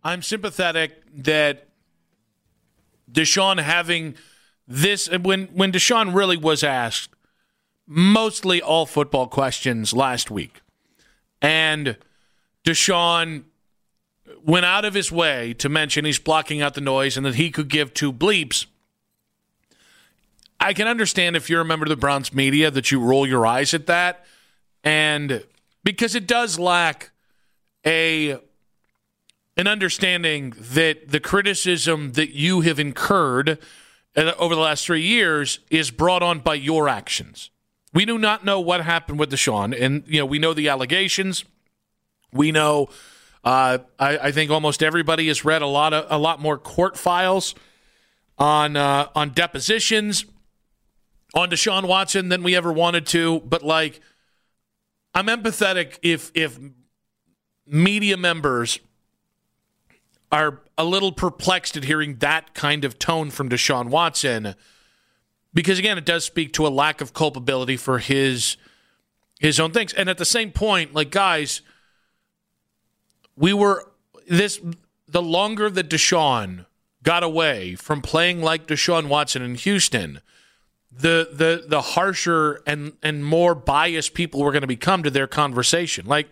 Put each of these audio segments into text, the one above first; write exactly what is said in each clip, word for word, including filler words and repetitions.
I'm sympathetic that Deshaun having this, when, when Deshaun really was asked mostly all football questions last week, and Deshaun went out of his way to mention he's blocking out the noise and that he could give two bleeps. I can understand if you're a member of the Browns media that you roll your eyes at that, and because it does lack a an understanding that the criticism that you have incurred over the last three years is brought on by your actions. We do not know what happened with Deshaun, and you know we know the allegations. We know. Uh, I, I think almost everybody has read a lot of a lot more court files on uh, on depositions on Deshaun Watson than we ever wanted to. But like, I'm empathetic if if media members are a little perplexed at hearing that kind of tone from Deshaun Watson, because again, it does speak to a lack of culpability for his his own things. And at the same point, like guys. We were this the longer that Deshaun got away from playing like Deshaun Watson in Houston, the the the harsher and, and more biased people were going to become to their conversation. Like,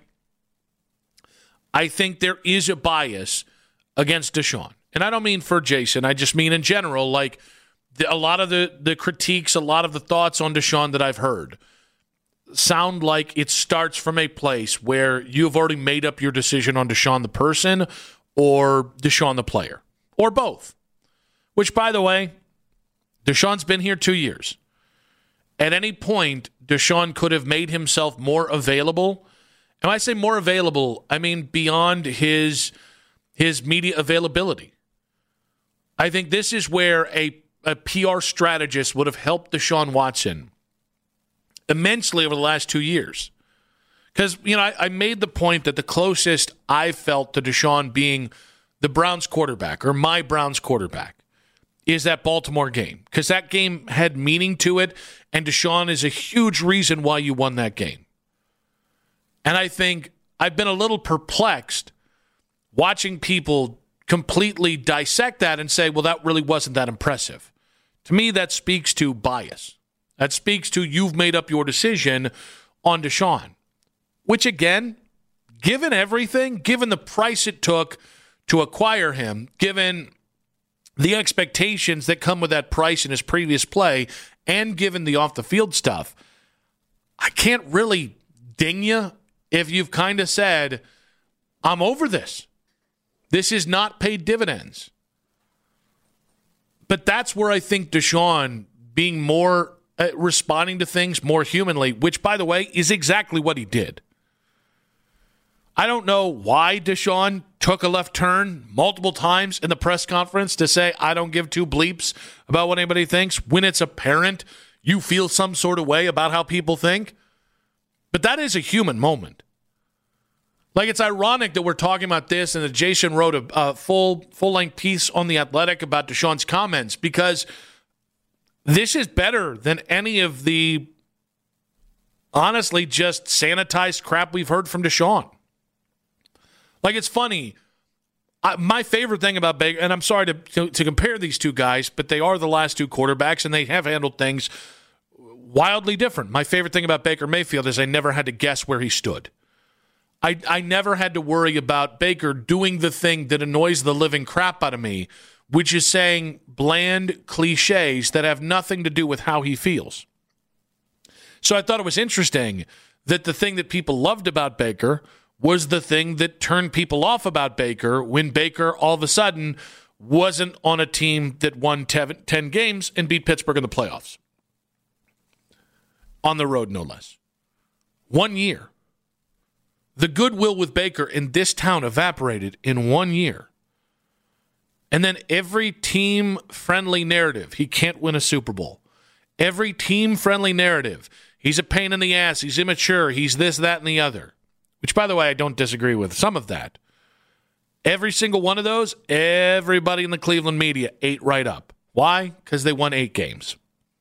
I think there is a bias against Deshaun. And I don't mean for Jason, I just mean in general, like the, a lot of the, the critiques, a lot of the thoughts on Deshaun that I've heard sound like it starts from a place where you've already made up your decision on Deshaun the person or Deshaun the player, or both. Which, by the way, Deshaun's been here two years. At any point, Deshaun could have made himself more available. And when I say more available, I mean beyond his, his media availability. I think this is where a, a P R strategist would have helped Deshaun Watson immensely over the last two years. Because, you know, I, I made the point that the closest I felt to Deshaun being the Browns quarterback, or my Browns quarterback, is that Baltimore game. Because that game had meaning to it, and Deshaun is a huge reason why you won that game. And I think I've been a little perplexed watching people completely dissect that and say, well, that really wasn't that impressive. To me, that speaks to bias. That speaks to you've made up your decision on Deshaun, which again, given everything, given the price it took to acquire him, given the expectations that come with that price in his previous play, and given the off-the-field stuff, I can't really ding you if you've kind of said, I'm over this. This is not paid dividends. But that's where I think Deshaun being more Uh, responding to things more humanly, which, by the way, is exactly what he did. I don't know why Deshaun took a left turn multiple times in the press conference to say, I don't give two bleeps about what anybody thinks, when it's apparent you feel some sort of way about how people think. But that is a human moment. Like, it's ironic that we're talking about this and that Jason wrote a, a full, full-length piece on The Athletic about Deshaun's comments, because this is better than any of the, honestly, just sanitized crap we've heard from Deshaun. Like, it's funny. I, my favorite thing about Baker, and I'm sorry to, to, to compare these two guys, but they are the last two quarterbacks, and they have handled things wildly different. My favorite thing about Baker Mayfield is I never had to guess where he stood. I, I never had to worry about Baker doing the thing that annoys the living crap out of me, which is saying bland cliches that have nothing to do with how he feels. So I thought it was interesting that the thing that people loved about Baker was the thing that turned people off about Baker when Baker all of a sudden wasn't on a team that won ten games and beat Pittsburgh in the playoffs. On the road, no less. One year. The goodwill with Baker in this town evaporated in one year. And then every team-friendly narrative, he can't win a Super Bowl. Every team-friendly narrative, he's a pain in the ass, he's immature, he's this, that, and the other. Which, by the way, I don't disagree with some of that. Every single one of those, everybody in the Cleveland media ate right up. Why? Because they won eight games.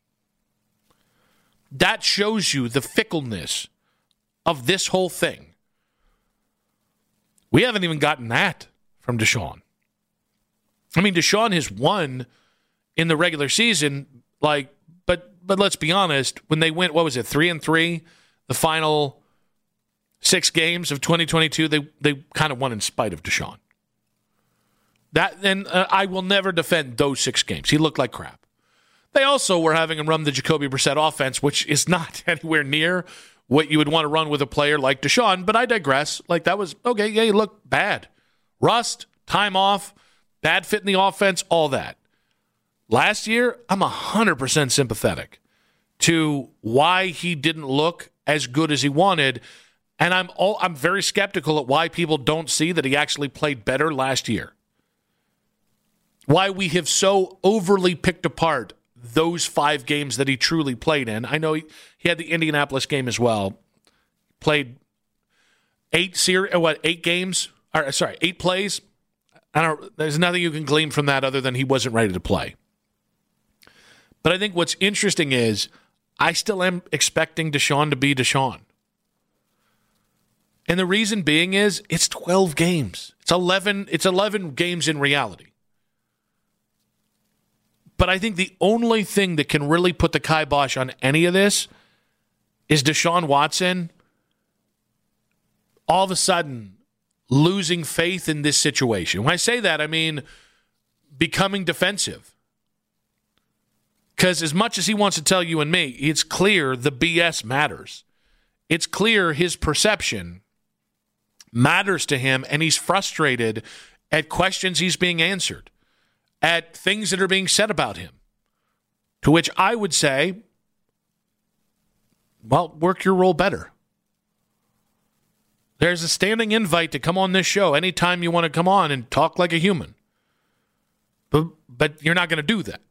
That shows you the fickleness of this whole thing. We haven't even gotten that from Deshaun. I mean, Deshaun has won in the regular season, like, but but let's be honest, when they went, what was it, three and three, the final six games of twenty twenty-two, they they kind of won in spite of Deshaun. That and uh, I will never defend those six games. He looked like crap. They also were having him run the Jacoby Brissett offense, which is not anywhere near what you would want to run with a player like Deshaun, but I digress. Like, that was, okay, yeah, he looked bad. Rust, time off, bad fit in the offense, all that. Last year, I'm one hundred percent sympathetic to why he didn't look as good as he wanted, and I'm all, I'm very skeptical at why people don't see that he actually played better last year. Why we have so overly picked apart those five games that he truly played in. I know he, he had the Indianapolis game as well. Played eight ser- what eight games? Or, sorry, eight plays. I don't. There's nothing you can glean from that other than he wasn't ready to play. But I think what's interesting is I still am expecting Deshaun to be Deshaun. And the reason being is it's twelve games. It's eleven, it's eleven games in reality. But I think the only thing that can really put the kibosh on any of this is Deshaun Watson all of a sudden losing faith in this situation. When I say that, I mean becoming defensive. Because as much as he wants to tell you and me, it's clear the B S matters. It's clear his perception matters to him, and he's frustrated at questions he's being answered, at things that are being said about him. To which I would say, well, work your role better. There's a standing invite to come on this show anytime you want to come on and talk like a human. But, but you're not going to do that.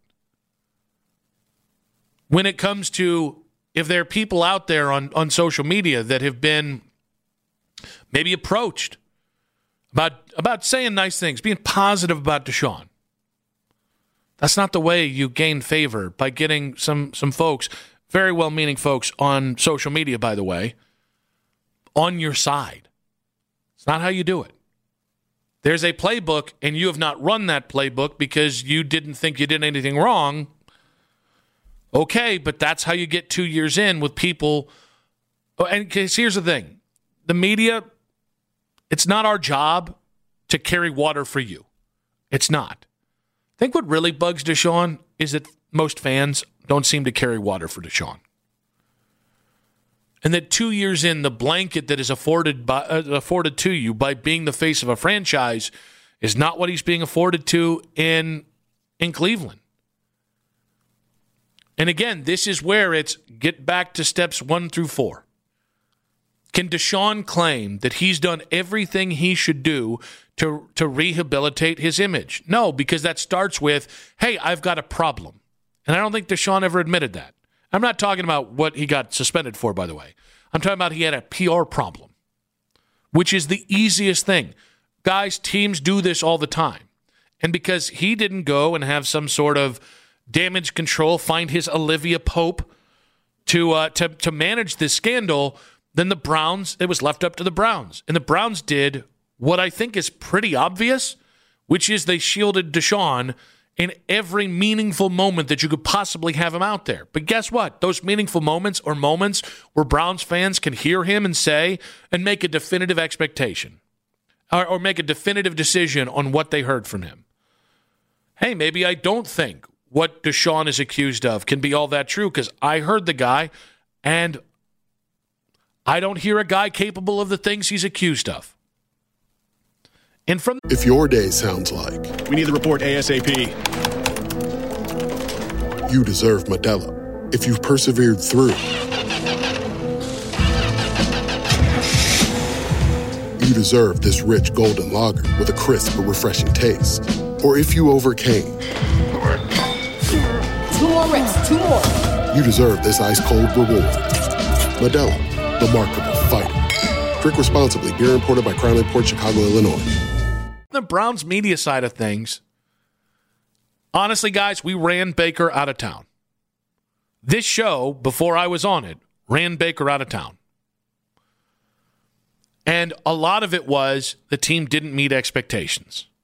When it comes to, if there are people out there on, on social media that have been maybe approached about, about saying nice things, being positive about Deshaun, that's not the way you gain favor, by getting some some folks, very well-meaning folks on social media, by the way, on your side. It's not how you do it. There's a playbook, and you have not run that playbook because you didn't think you did anything wrong. Okay, but that's how you get two years in with people. And cause here's the thing. The media, it's not our job to carry water for you. It's not. I think what really bugs Deshaun is that most fans don't seem to carry water for Deshaun. And that two years in, the blanket that is afforded by, uh, afforded to you by being the face of a franchise is not what he's being afforded to in, in Cleveland. And again, this is where it's get back to steps one through four. Can Deshaun claim that he's done everything he should do to, to rehabilitate his image? No, because that starts with, hey, I've got a problem. And I don't think Deshaun ever admitted that. I'm not talking about what he got suspended for, by the way. I'm talking about he had a P R problem, which is the easiest thing. Guys, teams do this all the time. And because he didn't go and have some sort of damage control, find his Olivia Pope to uh, to to manage this scandal, then the Browns, it was left up to the Browns. And the Browns did what I think is pretty obvious, which is they shielded Deshaun in every meaningful moment that you could possibly have him out there. But guess what? Those meaningful moments are moments where Browns fans can hear him and say and make a definitive expectation or, or make a definitive decision on what they heard from him. Hey, maybe I don't think what Deshaun is accused of can be all that true because I heard the guy and I don't hear a guy capable of the things he's accused of. And from if your day sounds like we need the report ASAP. You deserve Modelo. If you've persevered through, you deserve this rich golden lager with a crisp but refreshing taste. Or if you overcame, two more reps, two more. You deserve this ice cold reward. Modelo, the Markable Fighter. Drink responsibly. Beer imported by Crown Port Chicago, Illinois. The Browns media side of things, honestly, guys, we ran Baker out of town. This show, before I was on it, ran Baker out of town. And a lot of it was the team didn't meet expectations.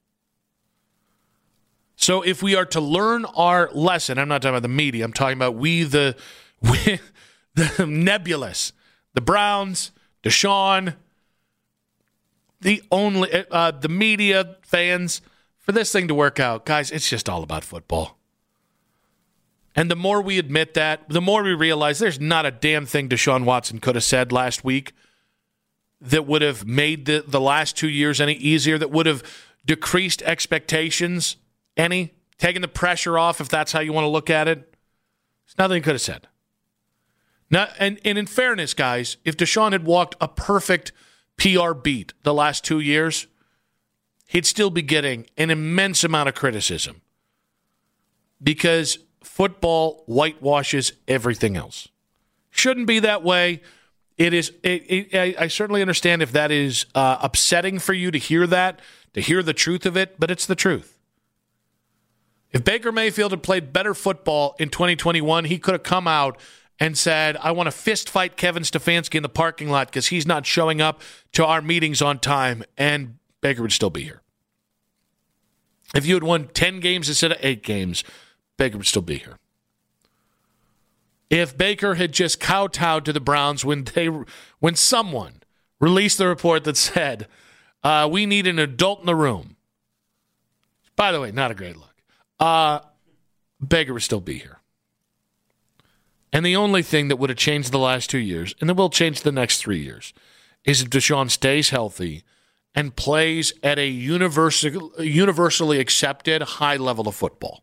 So if we are to learn our lesson, I'm not talking about the media, I'm talking about we, the, we, the nebulous, the Browns, Deshaun, the only, uh, the media, fans, for this thing to work out, guys, it's just all about football. And the more we admit that, the more we realize there's not a damn thing Deshaun Watson could have said last week that would have made the, the last two years any easier, that would have decreased expectations any, taken the pressure off, if that's how you want to look at it. There's nothing he could have said. Now, and, and in fairness, guys, if Deshaun had walked a perfect P R beat the last two years, he'd still be getting an immense amount of criticism because football whitewashes everything else. Shouldn't be that way. It is. It, it, I, I certainly understand if that is uh, upsetting for you to hear that, to hear the truth of it, but it's the truth. If Baker Mayfield had played better football in twenty twenty-one, he could have come out and said, I want to fist fight Kevin Stefanski in the parking lot because he's not showing up to our meetings on time, and Baker would still be here. If you had won ten games instead of eight games, Baker would still be here. If Baker had just kowtowed to the Browns when they, when someone released the report that said, uh, we need an adult in the room. By the way, not a great look. Uh, Baker would still be here. And the only thing that would have changed the last two years, and that will change the next three years, is if Deshaun stays healthy and plays at a universal, universally accepted high level of football.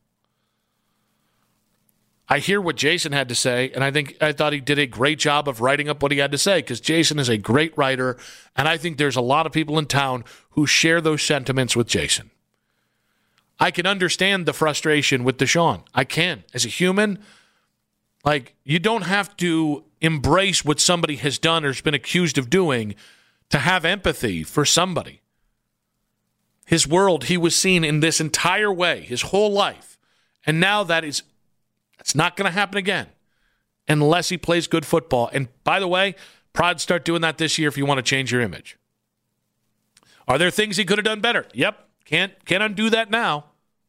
I hear what Jason had to say, and I think I thought he did a great job of writing up what he had to say because Jason is a great writer, and I think there's a lot of people in town who share those sentiments with Jason. I can understand the frustration with Deshaun. I can. As a human, like, you don't have to embrace what somebody has done or has been accused of doing to have empathy for somebody. His world, he was seen in this entire way, his whole life, and now that is It's not going to happen again unless he plays good football. And by the way, Prod, start doing that this year if you want to change your image. Are there things he could have done better? Yep. Can't, can't undo that now.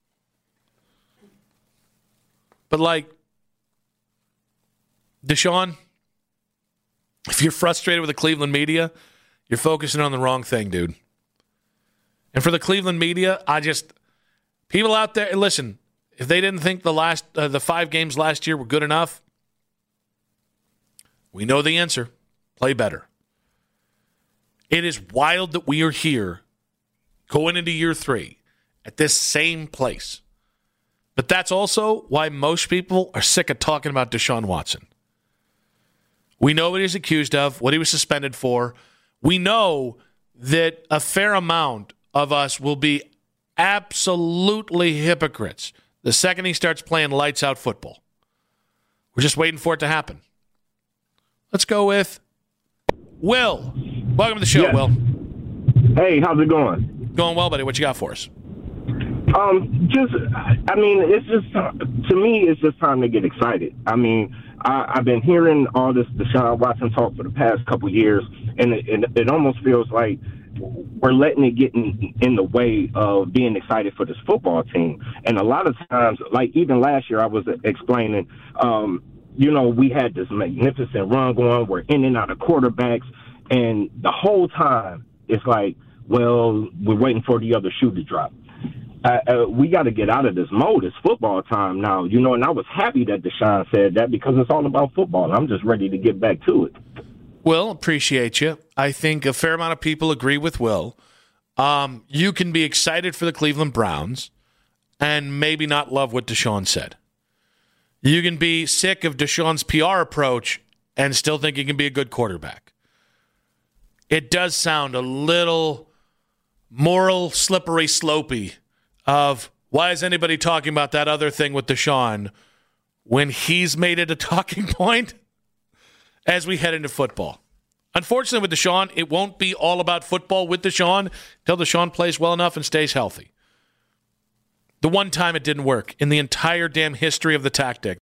But like, Deshaun, if you're frustrated with the Cleveland media, you're focusing on the wrong thing, dude. And for the Cleveland media, I just, people out there, listen, if they didn't think the last uh, the five games last year were good enough, we know the answer. Play better. It is wild that we are here going into year three at this same place. But that's also why most people are sick of talking about Deshaun Watson. We know what he's accused of, what he was suspended for. We know that a fair amount of us will be absolutely hypocrites the second he starts playing lights-out football. We're just waiting for it to happen. Let's go with Will. Welcome to the show, yes. Will. Hey, how's it going? Going well, buddy. What you got for us? Um, just, I mean, it's just, to me, it's just time to get excited. I mean, I, I've been hearing all this Deshaun Watson talk for the past couple of years, and it, it, it almost feels like we're letting it get in, in the way of being excited for this football team. And a lot of times, like even last year, I was explaining, um, you know, we had this magnificent run going. We're in and out of quarterbacks. And the whole time, it's like, well, we're waiting for the other shoe to drop. Uh, uh, we got to get out of this mode. It's football time now, you know, and I was happy that Deshaun said that because it's all about football. And I'm just ready to get back to it. Will, appreciate you. I think a fair amount of people agree with Will. Um, you can be excited for the Cleveland Browns and maybe not love what Deshaun said. You can be sick of Deshaun's P R approach and still think he can be a good quarterback. It does sound a little moral slippery slopey of why is anybody talking about that other thing with Deshaun when he's made it a talking point as we head into football. Unfortunately, with Deshaun, it won't be all about football with Deshaun until Deshaun plays well enough and stays healthy. The one time it didn't work in the entire damn history of the tactic.